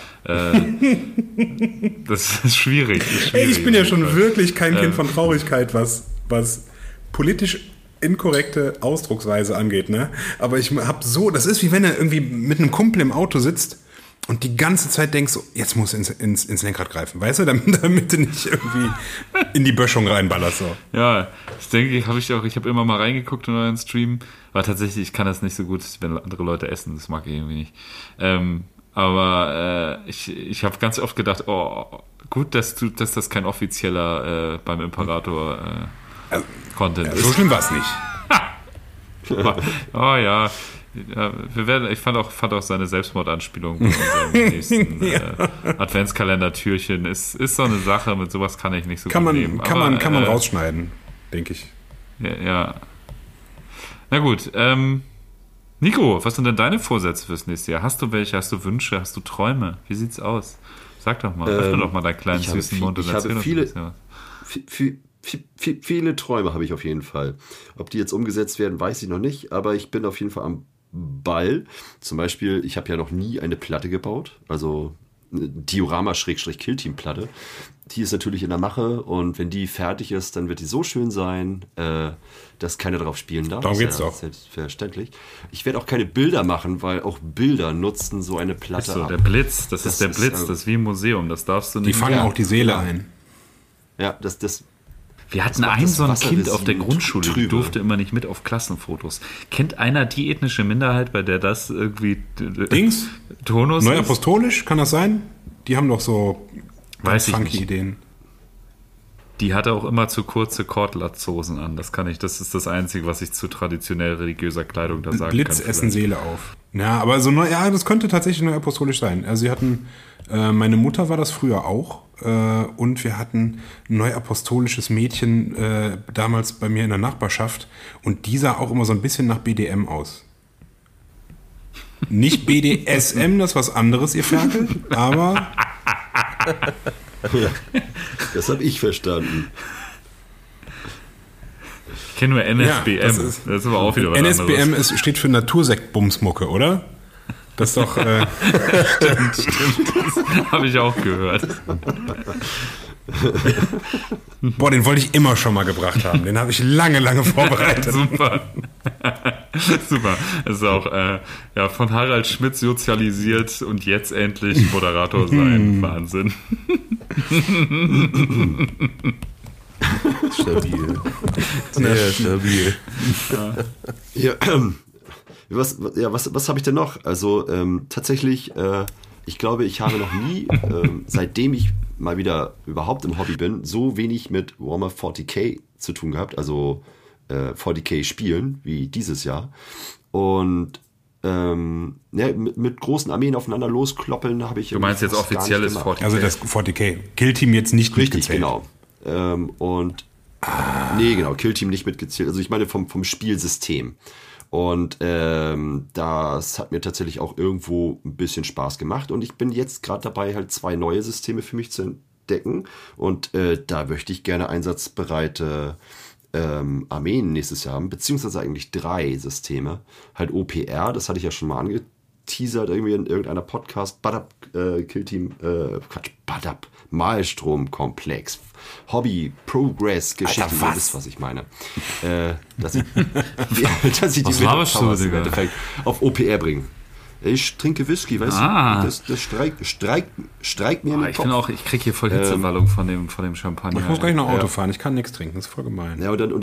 Das ist schwierig. Ey, ich bin ja schon wirklich kein Kind von Traurigkeit, was politisch inkorrekte Ausdrucksweise angeht, ne? Aber ich hab so, das ist wie wenn er irgendwie mit einem Kumpel im Auto sitzt und die ganze Zeit denkst, jetzt musst du ins Lenkrad greifen, weißt du, damit du nicht irgendwie in die Böschung reinballerst. So. Ja, das denke ich, ich habe immer mal reingeguckt in euren Stream, aber tatsächlich, ich kann das nicht so gut, wenn andere Leute essen, das mag ich irgendwie nicht. Aber ich habe ganz oft gedacht, oh, gut, dass das kein offizieller beim Imperator Content ist. So schlimm war es nicht. Oh ja. Ich fand auch seine Selbstmordanspielung bei unserem nächsten Adventskalender-Türchen ist so eine Sache, mit sowas kann ich nicht so gut leben. Kann man rausschneiden, denke ich. Ja. Na gut, Nico, was sind denn deine Vorsätze fürs nächste Jahr? Hast du welche? Hast du Wünsche? Hast du Träume? Wie sieht's aus? Sag doch mal, öffne doch mal deinen kleinen süßen Mund und erzähl uns ein bisschen was. Viele Träume habe ich auf jeden Fall. Ob die jetzt umgesetzt werden, weiß ich noch nicht, aber ich bin auf jeden Fall am Ball. Zum Beispiel, ich habe ja noch nie eine Platte gebaut, also eine Diorama-Kill-Team-Platte. Die ist natürlich in der Mache und wenn die fertig ist, dann wird die so schön sein, dass keiner drauf spielen darf. Darum geht's doch. Selbstverständlich. Ich werde auch keine Bilder machen, weil auch Bilder nutzen so eine Platte so, ab. Der Blitz, das ist der Blitz, das ist wie im Museum, das darfst du nicht. Die fangen auch die Seele ein. Ja, das Wir hatten so ein Kind auf der Grundschule, die durfte immer nicht mit auf Klassenfotos. Kennt einer die ethnische Minderheit, bei der das irgendwie Dings? Tonus Neuapostolisch, kann das sein? Die haben doch so funky Ideen. Die hatte auch immer zu kurze Kordlatzhosen an. Das ist das Einzige, was ich zu traditionell religiöser Kleidung da sagen Blitz kann. essen Seele auf. Ja, aber das könnte tatsächlich neuapostolisch sein. Also sie hatten, meine Mutter war das früher auch, und wir hatten ein neuapostolisches Mädchen damals bei mir in der Nachbarschaft und die sah auch immer so ein bisschen nach BDM aus. Nicht BDSM, das ist was anderes, ihr Ferkel, aber... Ja, das habe ich verstanden. Ich kenne nur NSBM. Ja, das ist aber auch wieder was NSBM anderes. steht für Natursektbumsmucke, oder? Das ist doch... Stimmt. Das habe ich auch gehört. Boah, den wollte ich immer schon mal gebracht haben. Den habe ich lange vorbereitet. Super. Das ist auch von Harald Schmidt sozialisiert und jetzt endlich Moderator sein. Wahnsinn. Stabil. Sehr stabil. Ja, was habe ich denn noch? Also tatsächlich, ich glaube, ich habe noch nie, seitdem ich mal wieder überhaupt im Hobby bin, so wenig mit Warhammer 40k zu tun gehabt, also 40k spielen, wie dieses Jahr. Und mit großen Armeen aufeinander loskloppeln habe ich... Du meinst jetzt offizielles 40k? Also das 40k. Killteam jetzt nicht richtig, mitgezählt. Genau. Nee, genau, Killteam nicht mitgezählt. Also ich meine vom Spielsystem. Und das hat mir tatsächlich auch irgendwo ein bisschen Spaß gemacht. Und ich bin jetzt gerade dabei, halt 2 neue Systeme für mich zu entdecken. Und da möchte ich gerne einsatzbereite Armeen nächstes Jahr haben, beziehungsweise eigentlich 3 Systeme. Halt OPR, das hatte ich ja schon mal angeteasert, irgendwie in irgendeiner Podcast. Badab Killteam, Badab Malstrom-Komplex. Hobby, Progress, Geschichte, ihr wisst, was ich meine. Dass ich die Powers im Endeffekt auf OPR bringe. Ich trinke Whisky, weißt du? Das streikt mir in den Kopf. Ich kriege hier voll Hitzewallung von dem Champagner. Ich muss gleich noch Auto fahren, ich kann nichts trinken, das ist voll gemein. Ja, und dann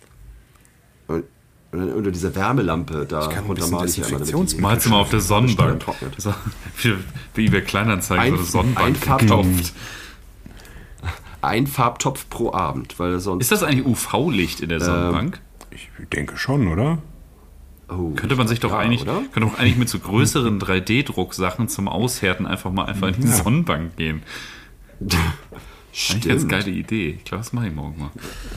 unter dieser Wärmelampe da runtermal ich Malst du mal auf der Sonnenbank. So, wie eBay Kleinanzeigen so eine Sonnenbank gekauft. Ein Farbtopf pro Abend, weil sonst... Ist das eigentlich UV-Licht in der Sonnenbank? Ich denke schon, oder? Oh, könnte man sich doch eigentlich mit so größeren 3D-Drucksachen zum Aushärten einfach in die Sonnenbank gehen. Stimmt. Eigentlich eine ganz geile Idee. Ich glaube, das mache ich morgen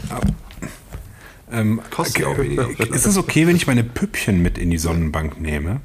mal. Kostet auch weniger. Ist es okay, wenn ich meine Püppchen mit in die Sonnenbank nehme?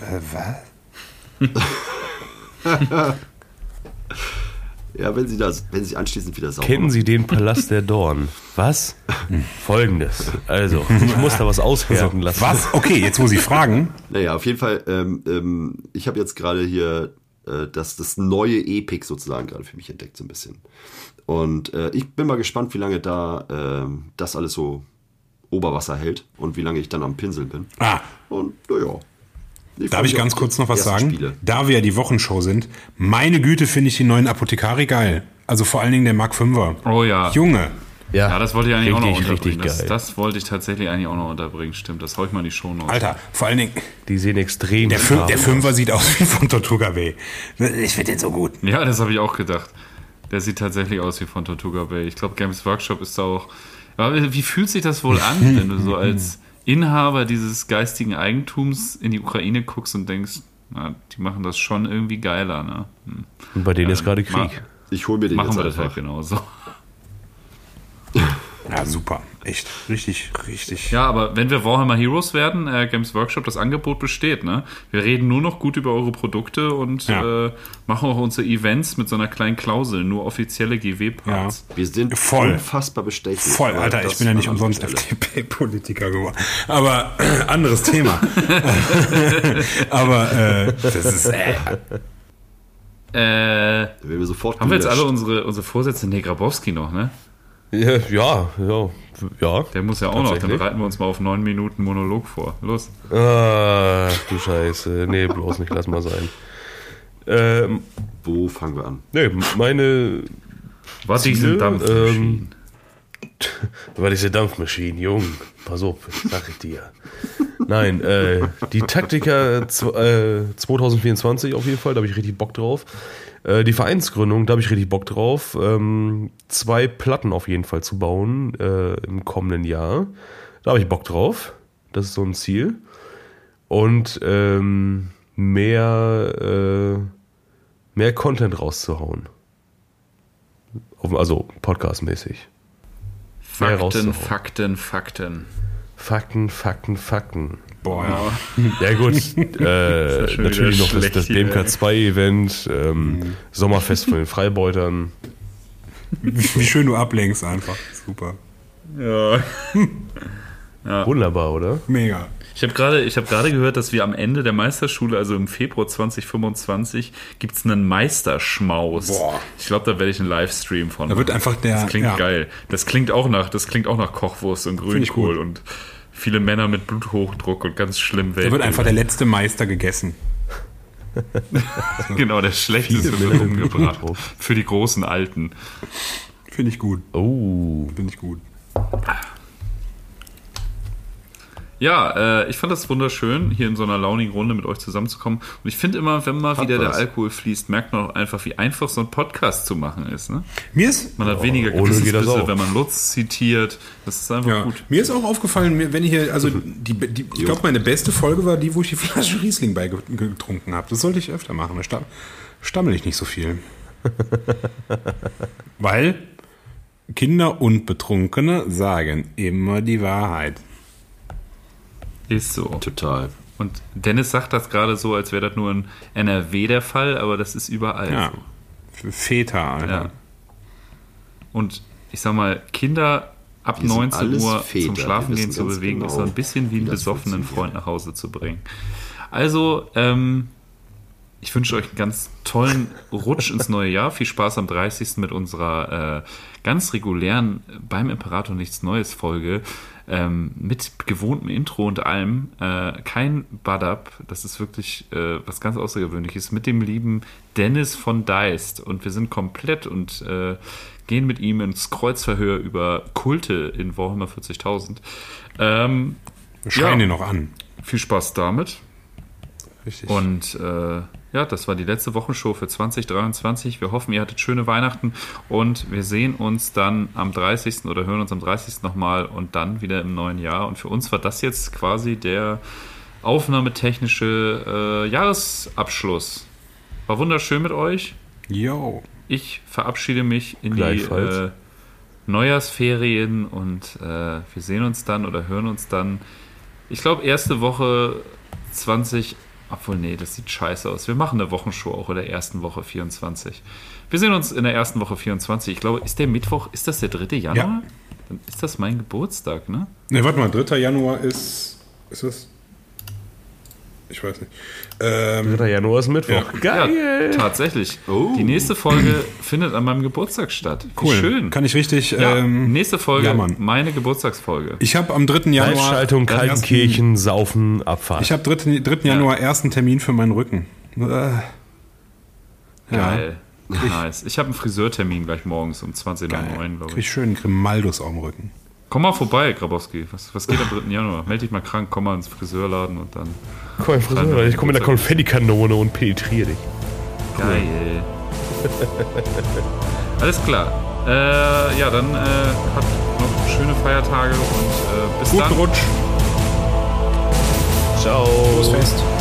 Was? Ja, wenn Sie anschließend wieder sauber Kennen Sie den Palast der Dorn? Was? Folgendes. Also, ich muss da was aushärten lassen. Was? Okay, jetzt muss ich fragen. Naja, auf jeden Fall, ich habe jetzt gerade hier das neue Epic sozusagen gerade für mich entdeckt, so ein bisschen. Und ich bin mal gespannt, wie lange da das alles so Oberwasser hält und wie lange ich dann am Pinsel bin. Ah. Und naja. Darf ich ganz kurz noch was sagen? Spiele. Da wir ja die Wochenshow sind, meine Güte, finde ich die neuen Apothekari geil. Also vor allen Dingen der Mark 5er. Oh ja. Junge. Ja, das wollte ich eigentlich auch noch richtig unterbringen. geil. Das wollte ich tatsächlich eigentlich auch noch unterbringen. Stimmt, das hau ich mal in die Shownotes. Alter, vor allen Dingen, Die sehen extrem der scharf aus. 5er sieht aus wie von Tortuga Bay. Ich finde den so gut. Ja, das habe ich auch gedacht. Der sieht tatsächlich aus wie von Tortuga Bay. Ich glaube, Games Workshop ist da auch... Aber wie fühlt sich das wohl an, wenn du so als Inhaber dieses geistigen Eigentums in die Ukraine guckst und denkst, na, die machen das schon irgendwie geiler, ne? Und bei denen ist gerade Krieg. Ich hole mir den Machen jetzt wir das einfach. halt genauso. Ja, super. Echt. Richtig, richtig. Ja, aber wenn wir Warhammer Heroes werden, Games Workshop, das Angebot besteht, ne? Wir reden nur noch gut über eure Produkte und Ja. machen auch unsere Events mit so einer kleinen Klausel, nur offizielle GW-Parts. Wir sind Voll. unfassbar bestechlich. Voll, Aber Alter, das ich bin ja nicht an anderer umsonst Stelle. FDP-Politiker geworden. Aber anderes Thema. Aber das ist... Da werden wir sofort Haben wir jetzt gelöscht. alle unsere Vorsätze? Nee, Grabowski noch, ne? Ja. Der muss ja auch noch, dann Tatsächlich. bereiten wir uns mal auf 9 Minuten Monolog vor. Los. Ah, du Scheiße. Nee, bloß nicht, lass mal sein. Wo fangen wir an? Nee, meine... Was Ziele, diese Dampfmaschinen? War diese Dampfmaschine, Jung. Pass auf, sag ich dir. Nein, die Taktika 2024 auf jeden Fall, da habe ich richtig Bock drauf. Die Vereinsgründung, da habe ich richtig Bock drauf. 2 Platten auf jeden Fall zu bauen im kommenden Jahr. Da habe ich Bock drauf. Das ist so ein Ziel. Und mehr Content rauszuhauen. Also podcastmäßig. Mehr Fakten, rauszuhauen. Fakten. Boah, ja. Ja gut, schon natürlich wieder noch das schlecht hier, BMK2-Event, Sommerfest von den Freibeutern. Wie schön du ablenkst einfach. Super. Ja. Wunderbar, oder? Mega. Ich habe gerade gehört, dass wir am Ende der Meisterschule, also im Februar 2025, gibt es einen Meisterschmaus. Boah. Ich glaube, da werde ich einen Livestream von. Da wird einfach der... Das klingt ja. geil. Das klingt auch nach Kochwurst und ich Grünkohl gut. und viele Männer mit Bluthochdruck und ganz schlimm Da wird einfach der letzte Meister gegessen. Genau, der schlechteste Viele wird Männer mit umgebracht. Bluthochdruck. Für die großen Alten. Finde ich gut. Oh, Finde ich gut. Ja, ich fand das wunderschön, hier in so einer launigen Runde mit euch zusammenzukommen. Und ich finde immer, wenn mal Hat wieder der was. Alkohol fließt, merkt man auch einfach, wie einfach so ein Podcast zu machen ist. Ne? Mir ist... Man hat weniger ohne geht das Gewissensbisse, auch. wenn man Lutz zitiert. Das ist einfach Ja. gut. Mir ist auch aufgefallen, wenn ich hier, also ich glaube, meine beste Folge war die, wo ich die Flasche Riesling beigetrunken habe. Das sollte ich öfter machen. Da stammel ich nicht so viel. Weil Kinder und Betrunkene sagen immer die Wahrheit. Ist so. Total. Und Dennis sagt das gerade so, als wäre das nur in NRW der Fall, aber das ist überall Ja. so. Für Väter, Alter. Ja. Und ich sag mal, Kinder ab Wir sind 19 alles Uhr Väter, zum wir Schlafengehen wissen zu ganz bewegen, ist so genau, ein bisschen wie wie einen das besoffenen funktioniert. Freund nach Hause zu bringen. Also, ich wünsche euch einen ganz tollen Rutsch ins neue Jahr. Viel Spaß am 30. mit unserer ganz regulären Beim Imperator nichts Neues Folge. Mit gewohntem Intro und allem. Kein Bad-Up. Das ist wirklich was ganz Außergewöhnliches. Mit dem lieben Dennis von Deist. Und wir sind komplett und gehen mit ihm ins Kreuzverhör über Kulte in Warhammer 40.000. Wir schreien Ja. den noch an. Viel Spaß damit. Richtig. Und ja, das war die letzte Wochenshow für 2023. Wir hoffen, ihr hattet schöne Weihnachten und wir sehen uns dann am 30. oder hören uns am 30. nochmal und dann wieder im neuen Jahr. Und für uns war das jetzt quasi der aufnahmetechnische Jahresabschluss. War wunderschön mit euch. Yo. Ich verabschiede mich in die Gleichfalls. Neujahrsferien und wir sehen uns dann oder hören uns dann. Ich glaube, erste Woche 20. Obwohl, nee, das sieht scheiße aus. Wir machen eine Wochenshow auch in der ersten Woche 24. Wir sehen uns in der ersten Woche 24. Ich glaube, ist der Mittwoch, ist das der 3. Januar? Ja. Dann ist das mein Geburtstag, ne? Ne, warte mal, 3. Januar ist das? Ich weiß nicht. 3. Januar ist Mittwoch. Ja. Geil! Ja, tatsächlich. Die nächste Folge findet an meinem Geburtstag statt. Wie Cool. schön. Kann ich richtig. Ja, nächste Folge, jammern. meine Geburtstagsfolge. Ich habe am 3. Januar. Live-Schaltung, Kaltenkirchen, Saufen, Abfahrt. Ich habe 3. Januar ersten Termin für meinen Rücken. Geil. Nice. Ich habe einen Friseurtermin gleich morgens um 20:09 Uhr, glaube Krieg ich. schön Grimaldus auf dem Rücken. Komm mal vorbei, Grabowski. Was geht am 3. Januar? Meld dich mal krank, komm mal ins Friseurladen und dann. Komm, Friseur, ich komme mit der Konfettikanone und penetriere dich. Geil. Alles klar. Ja, dann habt noch schöne Feiertage und bis Guten dann. Rutsch. Ciao. Frohes Fest.